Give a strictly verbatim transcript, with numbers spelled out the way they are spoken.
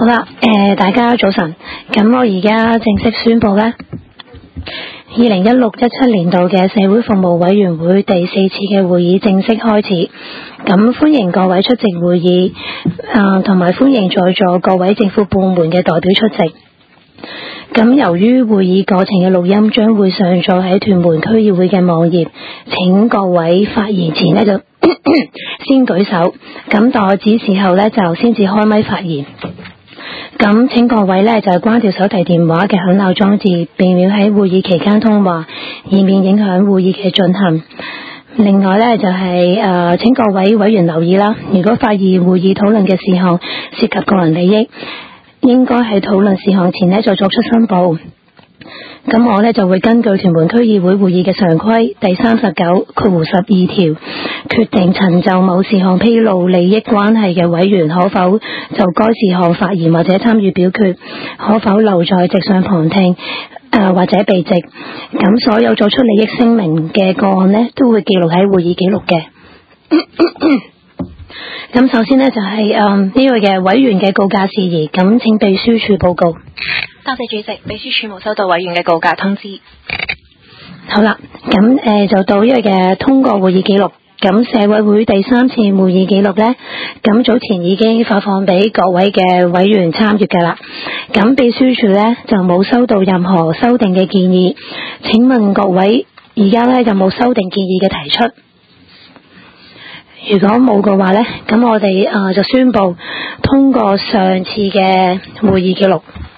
好啦，誒、呃，大家早晨。咁我而家正式宣布咧，二零一六一七年度嘅社會服務委員會第四次嘅會議正式開始。咁歡迎各位出席會議，啊、呃，同埋歡迎在座各位政府部門嘅代表出席。咁由於會議過程嘅錄音將會上載喺屯門區議會嘅網頁，請各位發言前呢就先舉手，咁待我指示後呢就先至開咪發言。咁請各位呢就關掉手提電話嘅響鬧裝置，避免喺會議期間通話，以免影響會議嘅進行。另外呢就係、是、誒、呃，請各位委員留意啦，如果發現會議討論嘅事項涉及個人利益，應該喺討論事項前呢就作出申報。咁我呢就會根據屯門區議會會議嘅常規第三十九括十二條，決定曾就某事項披露利益關係嘅委員可否就該事項發言或者參與表決，可否留在席上旁聽，呃、或者避席。咁所有作出利益聲明嘅個案呢，都會記錄喺會議記錄嘅。咁首先呢，就係誒呢位嘅委員嘅告假事宜，咁請秘書處報告。 多謝主席，秘書處冇收到委員嘅告假通知。 好啦，咁誒、呃、就到呢個嘅通過會議記錄。咁社委會第三次會議記錄呢，咁早前已經發放俾各位嘅委員參閱噶啦。咁秘書處呢，就冇收到任何修訂嘅建議，請問各位而家呢，有冇修訂建議嘅提出？如果冇嘅話呢，咁我哋誒、呃、就宣布通過上次嘅會議記錄。